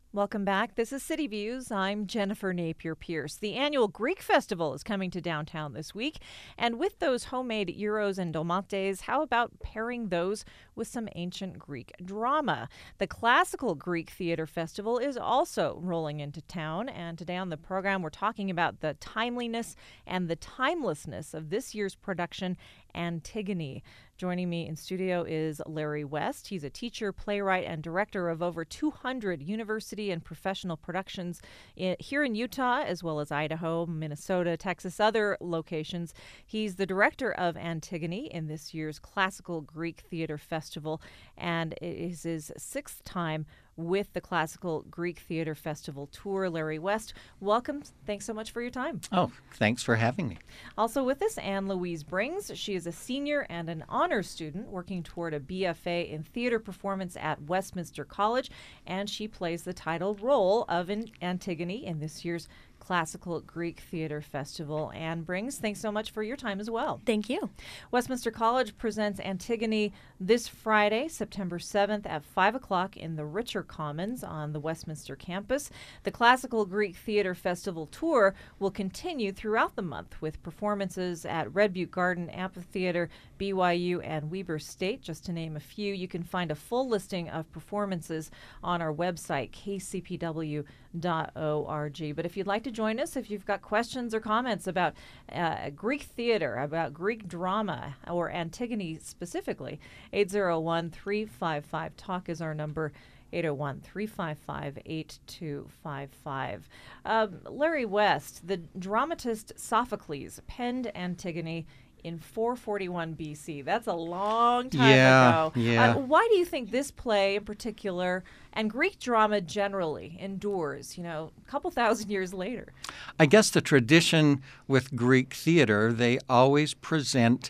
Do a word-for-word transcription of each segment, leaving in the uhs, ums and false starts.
Welcome back. This is City Views. I'm Jennifer Napier-Pierce. The annual Greek Festival is coming to downtown this week. And with those homemade gyros and dolmates, how about pairing those with some ancient Greek drama? The Classical Greek Theater Festival is also rolling into town. And today on the program, we're talking about the timeliness and the timelessness of this year's production, Antigone. Joining me in studio is Larry West. He's a teacher, playwright, and director of over two hundred university and professional productions in, here in Utah, as well as Idaho, Minnesota, Texas, other locations. He's the director of Antigone in this year's Classical Greek Theater Festival, and it is his sixth time with the Classical Greek Theater Festival Tour. Larry West, welcome. Thanks so much for your time. Oh, thanks for having me. Also with us, Anne Louise Brings. She is a senior and an honors student working toward a B F A in theater performance at Westminster College, and she plays the title role of an Antigone in this year's Classical Greek Theater Festival. Anne Brings, thanks so much for your time as well. Thank you. Westminster College presents Antigone this Friday, September seventh at five o'clock in the Richer Commons on the Westminster campus. The Classical Greek Theater Festival Tour will continue throughout the month with performances at Red Butte Garden Amphitheater, B Y U, and Weber State, just to name a few. You can find a full listing of performances on our website, k c p w dot org. But if you'd like to join us, if you've got questions or comments about uh, Greek theater, about Greek drama, or Antigone specifically, eight zero one, three five five, talk is our number. eight oh one, three five five, eight two five five. Um, Larry West, the dramatist Sophocles, penned Antigone in four forty-one B C. That's a long time yeah, ago. Yeah. Uh, why do you think this play in particular, and Greek drama generally, endures, you know, a couple thousand years later? I guess the tradition with Greek theater, they always present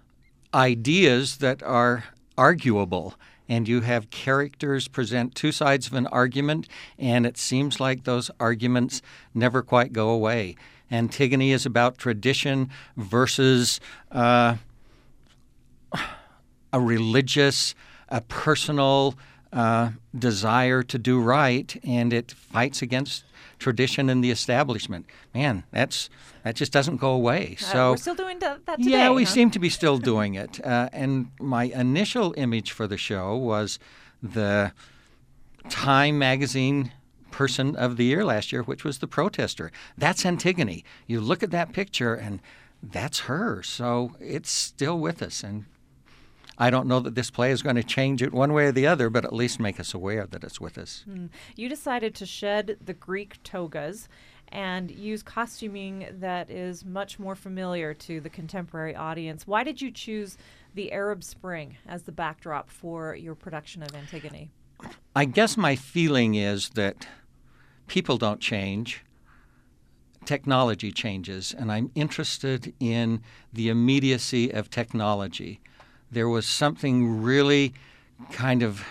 ideas that are arguable. And you have characters present two sides of an argument, and it seems like those arguments never quite go away. Antigone is about tradition versus uh, a religious, a personal uh, desire to do right, and it fights against tradition and the establishment. Man, that's that just doesn't go away. Uh, so we're still doing that today. Yeah, we huh? seem to be still doing it. Uh, and my initial image for the show was the Time magazine Person of the Year last year, which was the protester. That's Antigone. You look at that picture, and that's her. So it's still with us. And I don't know that this play is going to change it one way or the other, but at least make us aware that it's with us. Hmm. You decided to shed the Greek togas and use costuming that is much more familiar to the contemporary audience. Why did you choose the Arab Spring as the backdrop for your production of Antigone? I guess my feeling is that people don't change. Technology changes, and I'm interested in the immediacy of technology. There was something really kind of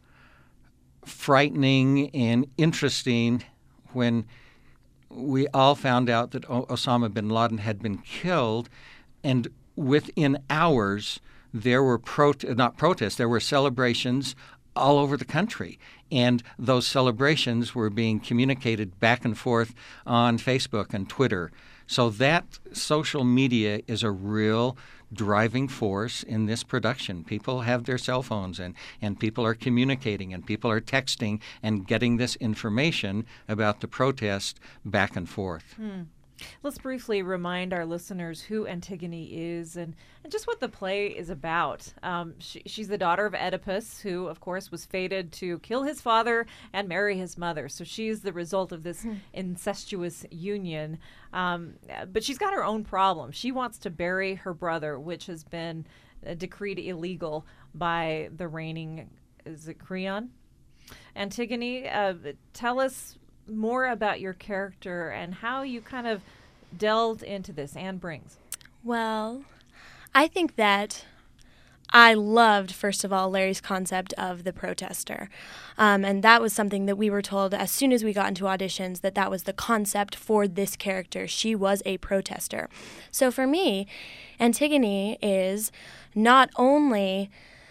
frightening and interesting when we all found out that o- Osama bin Laden had been killed, and within hours there were pro- not protests, there were celebrations all over the country. And those celebrations were being communicated back and forth on Facebook and Twitter. So that social media is a real driving force in this production. People have their cell phones, and, and people are communicating, and people are texting and getting this information about the protest back and forth. Hmm. Let's briefly remind our listeners who Antigone is and, and just what the play is about. Um, she, she's the daughter of Oedipus, who, of course, was fated to kill his father and marry his mother. So she's the result of this incestuous union. Um, but she's got her own problem. She wants to bury her brother, which has been uh, decreed illegal by the reigning, is it Creon? Antigone, uh, tell us more about your character and how you kind of delved into this. Anne Brings. Well, I think that I loved, first of all, Larry's concept of the protester. Um, and that was something that we were told as soon as we got into auditions, that that was the concept for this character. She was a protester. So for me, Antigone is not only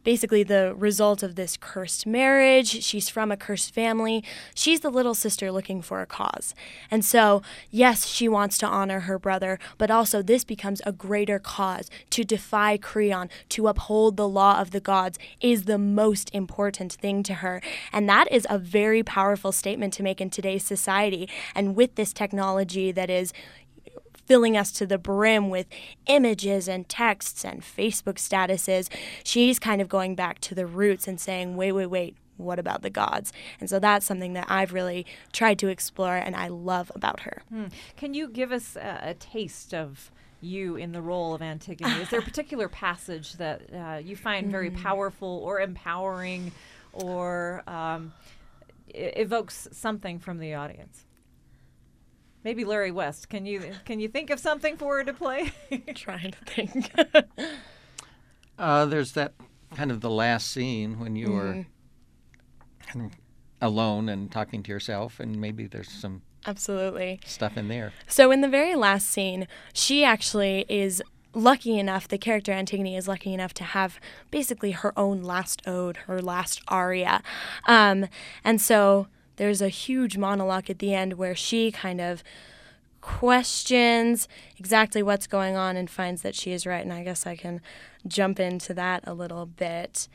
basically the result of this cursed marriage. She's from a cursed family. She's the little sister looking for a cause. And so, yes, she wants to honor her brother, but also this becomes a greater cause. To defy Creon, to uphold the law of the gods is the most important thing to her. And that is a very powerful statement to make in today's society. And with this technology that is filling us to the brim with images and texts and Facebook statuses, she's kind of going back to the roots and saying, wait, wait, wait, what about the gods? And so that's something that I've really tried to explore and I love about her. Hmm. Can you give us a, a taste of you in the role of Antigone? Is there a particular passage that uh, you find very powerful or empowering or um, e- evokes something from the audience? Maybe Larry West. Can you can you think of something for her to play? Trying to think. Uh, there's that kind of the last scene when you Mm-hmm. are kind of alone and talking to yourself, and maybe there's some Absolutely. stuff in there. So in the very last scene, she actually is lucky enough, the character Antigone is lucky enough to have basically her own last ode, her last aria. Um, and so there's a huge monologue at the end where she kind of questions exactly what's going on and finds that she is right. And I guess I can jump into that a little bit.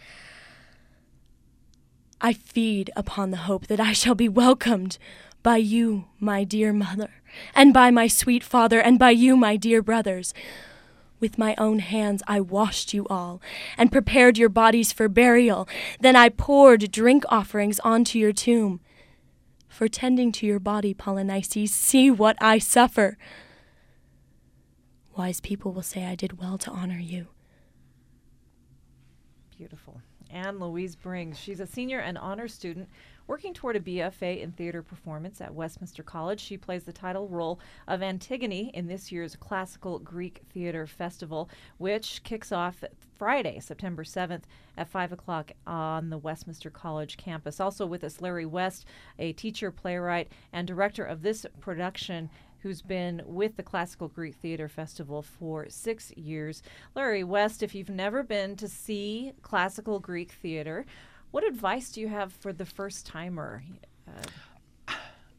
I feed upon the hope that I shall be welcomed by you, my dear mother, and by my sweet father, and by you, my dear brothers. With my own hands I washed you all, and prepared your bodies for burial. Then I poured drink offerings onto your tomb. For tending to your body, Polynices, see what I suffer. Wise people will say I did well to honor you. Beautiful. Anne Louise Brings. She's a senior and honor student working toward a B F A in theater performance at Westminster College. She plays the title role of Antigone in this year's Classical Greek Theater Festival, which kicks off Friday, September seventh at five o'clock on the Westminster College campus. Also with us, Larry West, a teacher, playwright, and director of this production, who's been with the Classical Greek Theater Festival for six years. Larry West, if you've never been to see classical Greek theater, what advice do you have for the first-timer? Uh,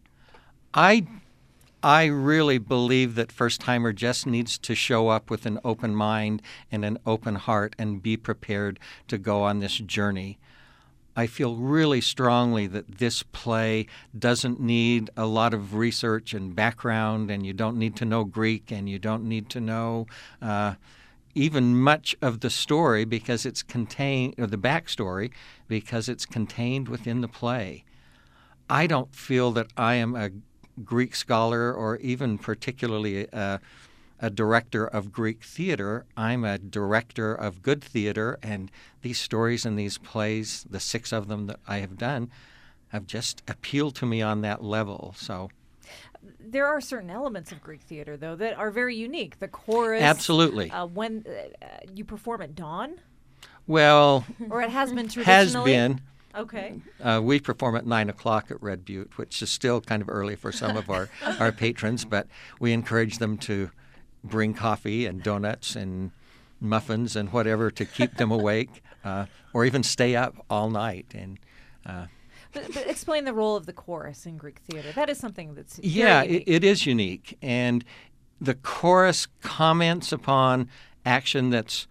I I really believe that first-timer just needs to show up with an open mind and an open heart and be prepared to go on this journey. I feel really strongly that this play doesn't need a lot of research and background, and you don't need to know Greek, and you don't need to know uh, even much of the story because it's contained, or the backstory, because it's contained within the play. I don't feel that I am a Greek scholar or even particularly a, a director of Greek theater. I'm a director of good theater, and these stories and these plays, the six of them that I have done, have just appealed to me on that level. So there are certain elements of Greek theater, though, that are very unique. The chorus. Absolutely. Uh, when uh, you perform at dawn? Well, Or it has been traditionally? has been. Okay. Uh, we perform at nine o'clock at Red Butte, which is still kind of early for some of our, our patrons, but we encourage them to bring coffee and donuts and muffins and whatever to keep them awake, uh, or even stay up all night. And uh, But, but explain the role of the chorus in Greek theater. That is something that's very yeah, unique. it, it is unique. And the chorus comments upon action that's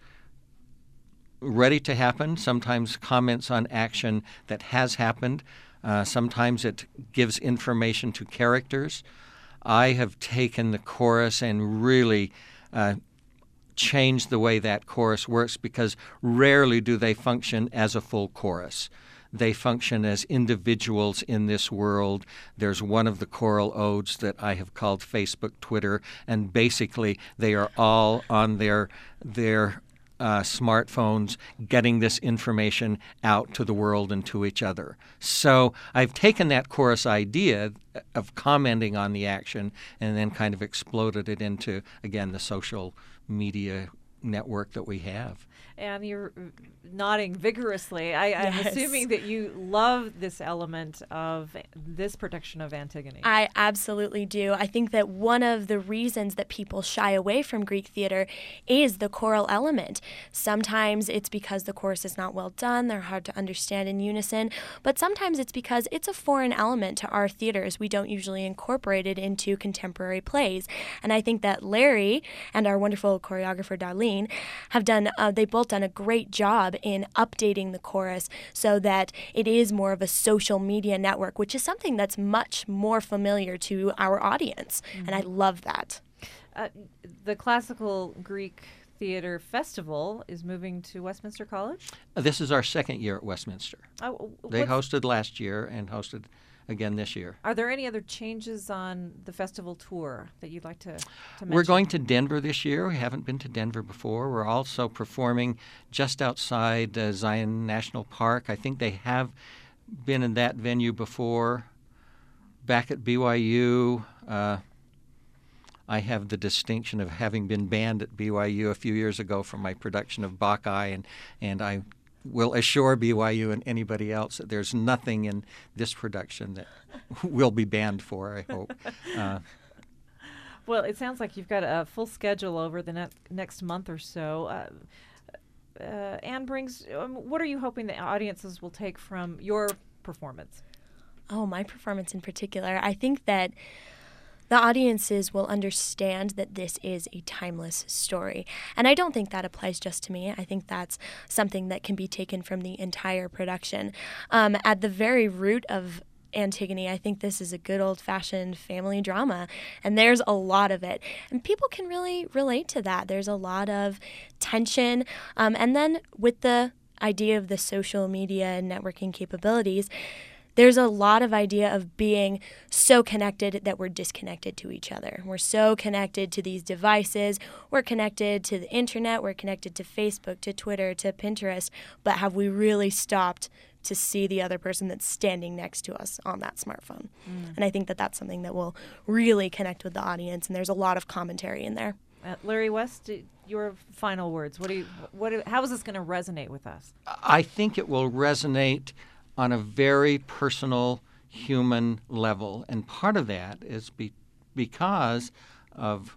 ready to happen, sometimes comments on action that has happened. Uh, sometimes it gives information to characters. I have taken the chorus and really uh, changed the way that chorus works because rarely do they function as a full chorus. They function as individuals in this world. There's one of the choral odes that I have called Facebook Twitter, and basically they are all on their their uh, smartphones getting this information out to the world and to each other. So I've taken that chorus idea of commenting on the action and then kind of exploded it into, again, the social media network that we have. And you're nodding vigorously. I, I'm Yes. assuming that you love this element of this production of Antigone. I absolutely do. I think that one of the reasons that people shy away from Greek theater is the choral element. Sometimes it's because the chorus is not well done, they're hard to understand in unison, but sometimes it's because it's a foreign element to our theaters. We don't usually incorporate it into contemporary plays. And I think that Larry and our wonderful choreographer Darlene have done, uh, they both done a great job in updating the chorus so that it is more of a social media network, which is something that's much more familiar to our audience. Mm-hmm. And I love that. Uh, the Classical Greek Theater Festival is moving to Westminster College? This is our second year at Westminster. Oh, they hosted last year and hosted again this year. Are there any other changes on the festival tour that you'd like to, to mention? We're going to Denver this year. We haven't been to Denver before. We're also performing just outside uh, Zion National Park. I think they have been in that venue before. Back at B Y U, uh, I have the distinction of having been banned at B Y U a few years ago from my production of Bacchae, and, and I will assure B Y U and anybody else that there's nothing in this production that will be banned for, I hope. Uh, well, it sounds like you've got a full schedule over the ne- next month or so. Uh, uh, Anne Brings, um, what are you hoping the audiences will take from your performance? Oh, my performance in particular. I think that the audiences will understand that this is a timeless story. And I don't think that applies just to me. I think that's something that can be taken from the entire production. Um, at the very root of Antigone, I think this is a good old-fashioned family drama, and there's a lot of it. And people can really relate to that. There's a lot of tension. Um, and then with the idea of the social media and networking capabilities, there's a lot of idea of being so connected that we're disconnected to each other. We're so connected to these devices. We're connected to the internet. We're connected to Facebook, to Twitter, to Pinterest. But have we really stopped to see the other person that's standing next to us on that smartphone? Mm. And I think that that's something that will really connect with the audience. And there's a lot of commentary in there. Uh, Larry West, your final words. What do you? What? How is this going to resonate with us? I think it will resonate on a very personal, human level. And part of that is be- because of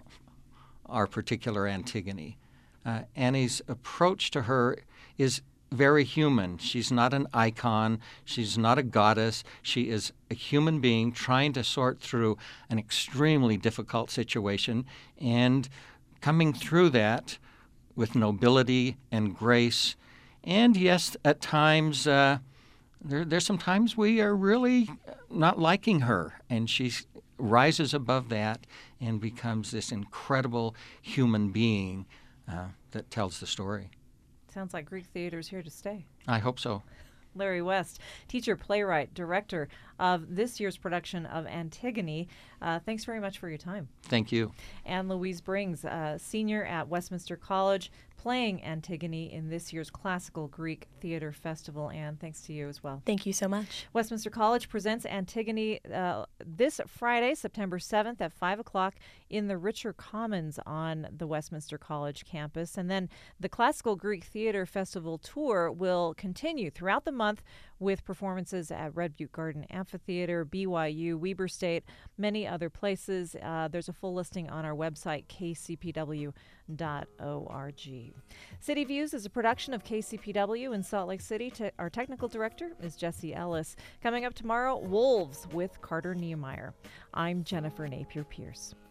our particular Antigone. Uh, Annie's approach to her is very human. She's not an icon. She's not a goddess. She is a human being trying to sort through an extremely difficult situation and coming through that with nobility and grace. And yes, at times, uh, There, there's some times we are really not liking her, and she rises above that and becomes this incredible human being uh, that tells the story. Sounds like Greek theater is here to stay. I hope so. Larry West, teacher, playwright, director of this year's production of Antigone. Uh, thanks very much for your time. Thank you. And Louise Brings, uh, senior at Westminster College, playing Antigone in this year's Classical Greek Theater Festival. And thanks to you as well. Thank you so much. Westminster College presents Antigone uh, this Friday, September seventh at five o'clock in the Richer Commons on the Westminster College campus. And then the Classical Greek Theater Festival tour will continue throughout the month with performances at Red Butte Garden Amphitheater, B Y U, Weber State, many other places. Uh, there's a full listing on our website, k c p w dot org. City Views is a production of K C P W in Salt Lake City. Te- our technical director is Jesse Ellis. Coming up tomorrow, Wolves with Carter Niemeyer. I'm Jennifer Napier Pierce.